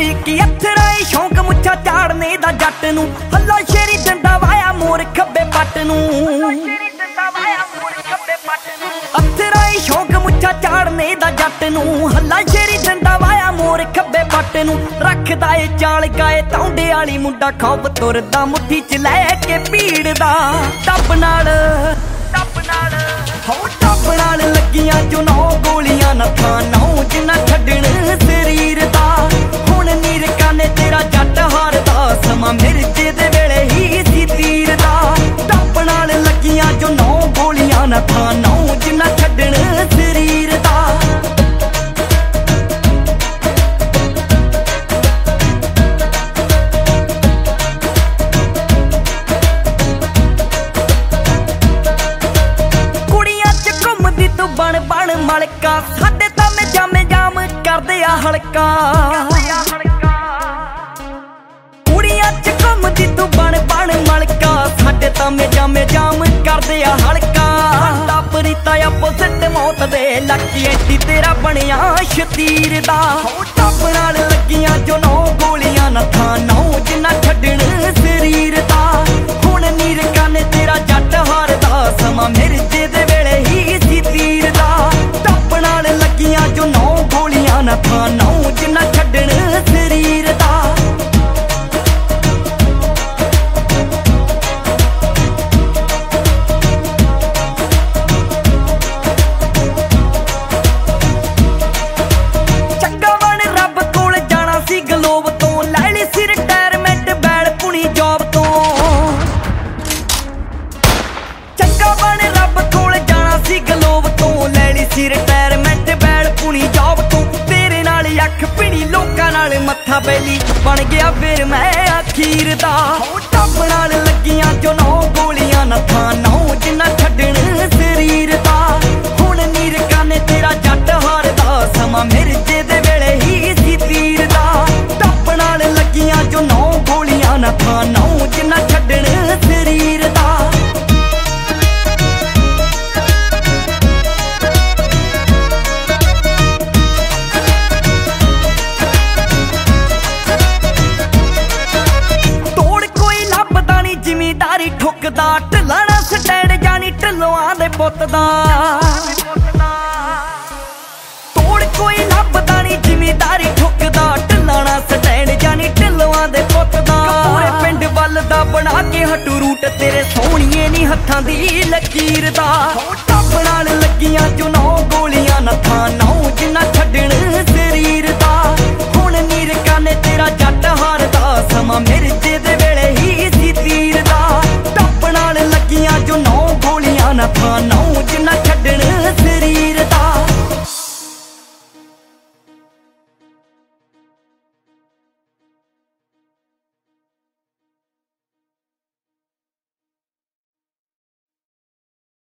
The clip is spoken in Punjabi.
ਕੋਈ ਕੀ ਅਥਰਾ ਏ ਸ਼ੌਂਕ ਮੁੱਛਾਂ ਝਾੜਨੇ ਦਾ ਜੱਟ ਨੂੰ ਹੱਲਾ ਸ਼ੇਰੀ ਦਿੰਦਾ ਵਾਇਆ ਮੋਰ ਖੱਬੇ ਪੱਟ ਨੂੰ ਅਥਰਾ ਏ ਸ਼ੌਂਕ ਮੁੱਛਾਂ ਝਾੜਨੇ ਦਾ ਜੱਟ ਨੂੰ ਹੱਲਾ ਸ਼ੇਰੀ ਦਿੰਦਾ ਵਾਇਆ ਮੋਰ ਖੱਬੇ ਪੱਟ ਨੂੰ ਰੱਖਦਾ ਏ ਚਾਲ ਗਾਏ ਤੌਂਡੇ ਵਾਲੀ ਮੁੰਡਾ ਖੌਬ ਤੁਰਦਾ ਮੁੱਠੀ ਚ ਲੈ ਕੇ ਭੀੜ ਦਾ ਟੱਪ ਨਾਲ ਹੋ ਟੱਪ ਨਾਲ ਲੱਗੀਆਂ ਜੋ 9 ਗੋਲੀਆਂ ਨਾ ਥਾਂ 9 ਜਿੰਨਾ ਛੱਡਣ ਸਰੀਰ ਦਾ ਹੁਣ ਨੀਰ ਕਾਨੇ ਤੇਰਾ ਜੱਟ ਹਾਰਦਾ ਸਮਾਂ ਮਿਰਜੇ ਦੇ ਵੇਲੇ ਹੀ ਸੀ ਤੀਰ ਦਾ ਟੱਪ ਨਾਲ ਲੱਗੀਆਂ ਜੋ 9 ਗੋਲੀਆਂ ਨਾ ਥਾਂ 9 ਜਿੰਨਾ ਛੱਡਣ ਸਰੀਰ ਦਾ ਬਣ ਮਲਕਾ ਸਾਡੇ ਤਾਂ ਮੈਂ ਜਾਮੇ ਜਾਮ ਕਰਦੇ ਆ ਹਲਕਾ ਕੁੜੀਆਂ ਚ ਘੁੰਮਦੀ ਤੂੰ ਬਣ ਮਲਕਾ ਸਾਡੇ ਤਾਂ ਮੈਂ ਜਾਮੇ ਜਾਮ ਕਰਦੇ ਆ ਹਲਕਾ ਸਾਡਾ ਪਰੀਤਾ ਆਪੋਜ਼ਿਟ ਮੌਤ ਦੇ ਲੱਕੀ ਐਂਟੀ ਤੇਰਾ ਬਣਿਆ ਸ਼ਤੀਰ ਦਾ ਟੱਪ ਨਾਲ ਲੱਗੀਆਂ ਜੋ 9 ਗੋਲੀਆਂ ਨਾ ਥਾਂ 9 ਜਿੰਨਾ ਛੱਡਣ ਸਰੀਰ ਦਾ ਹੁਣ ਨੀਰ ਕਾਨੇ ਤੇਰਾ ਜੱਟ ਹਾਰਦਾ ਸਮਾਂ ਮਿਰਜੇ ਦੇ ਵੇਲੇ ਹੀ ਸੀ ਤੀਰ ਦਾ ਟੱਪ ਨਾਲ ਲੱਗੀਆਂ ਜੋ 9 ਗੋਲੀਆਂ ਨਾ ਥਾਂ 9 ਜਿੰਨਾ ਛੱਡਣ ਸਰੀਰ ਦਾ ਚੰਗਾ ਬਣ ਰੱਬ ਕੋਲ ਜਾਣਾ ਸੀ ਗਲੋਬ ਤੋਂ ਲੈ ਲਈ ਸੀ ਰਿਟਾਇਰਮੈਂਟ ਬੈਲ ਪੁਣੀ ਜੌਬ ਤੋਂ ਚੰਗਾ ਬਣ ਰੱਬ ਕੋਲ ਜਾਣਾ ਸੀ ਗਲੋਬ ਤੋਂ ਲੈ ਲਈ ਸੀ ਰਿਟਾਇਰਮੈਂਟ ਬੈਲ ਪੁਣੀ ਜੌਬ ਤੋਂ ਤੇਰੇ ਨਾਲ ਅੱਖ ਭਿਣੀ ਲੋਕਾਂ ਨਾਲ ਮੱਥਾ ਬੈਲੀ ਬਣ ਗਿਆ ਫਿਰ ਮੈਂ ਅਖੀਰ ਦਾ ਟੱਪ ਨਾਲ ਲੱਗੀਆਂ ਜੋ 9 ਗੋਲੀਆਂ ਨਾ ਥਾਂ 9 ਜਿੰਨਾ ਛੱਡਣ ਸਰੀਰ ਦਾ ਹੁਣ ਨੀਰ ਕਾਨੇ ਤੇਰਾ ਜੱਟ ਹਾਰਦਾ ਸਮਾਂ ਮਿਰਜੇ ਦੇ ਵੇਲੇ ਹੀ ਸੀ ਤੀਰ ਦਾ ਟੱਪ ਨਾਲ ਲੱਗੀਆਂ ਜੋ 9 ਗੋਲੀਆਂ ਨਾ ਥਾਂ 9 ਜਿੰਨਾ ਛੱਡਣ ਸਰੀਰ ਦਾ ਜ਼ਿਮੀਦਾਰੀ ਠੁੱਕਦਾ ਢਲਾਣਾ ਸਟੈਂਡ ਜਾਨੀ ਢੱਲੋਆਂ ਦੇ ਪੁੱਤ ਦਾ ਤੋੜ ਕੋਈ ਲੱਭਦਾ ਨੀ ਜ਼ਿਮੀਦਾਰੀ ਠੁੱਕਦਾ ਢਲਾਣਾ ਸਟੈਂਡ ਜਾਨੀ ਢੱਲੋਆਂ ਦੇ ਪੁੱਤ ਦਾ ਪੂਰੇ ਪਿੰਡ ਵੱਲ ਦਾ ਬਣਾ ਕੇ ਹਟੂ ਰੂਟ ਤੇਰੇ ਸੋਹਣੀਏ ਨੀ ਹੱਥਾਂ ਦੀ ਲਕੀਰ ਦਾ ਟੱਪ ਨਾਲ ਲੱਗੀਆਂ ਜੋ 9 ਗੋਲੀਆਂ ਨਾ ਥਾਂ 9